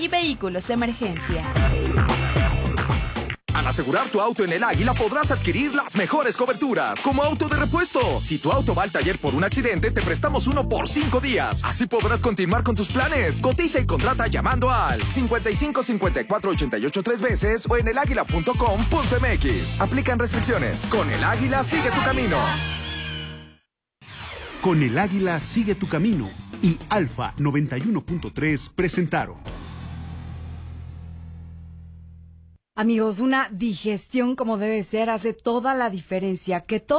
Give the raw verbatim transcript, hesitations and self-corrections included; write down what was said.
y vehículos de emergencia. Al asegurar tu auto en el Águila podrás adquirir las mejores coberturas, como auto de repuesto. Si tu auto va al taller por un accidente, te prestamos uno por cinco días. Así podrás continuar con tus planes. Cotiza y contrata llamando al cincuenta y cinco cincuenta y cuatro ochenta y ocho tres veces o en el águila punto com punto m x. Aplican restricciones. Con el Águila sigue tu camino. Con el Águila sigue tu camino y Alfa noventa y uno punto tres presentaron. Amigos, una digestión como debe ser hace toda la diferencia. Que todo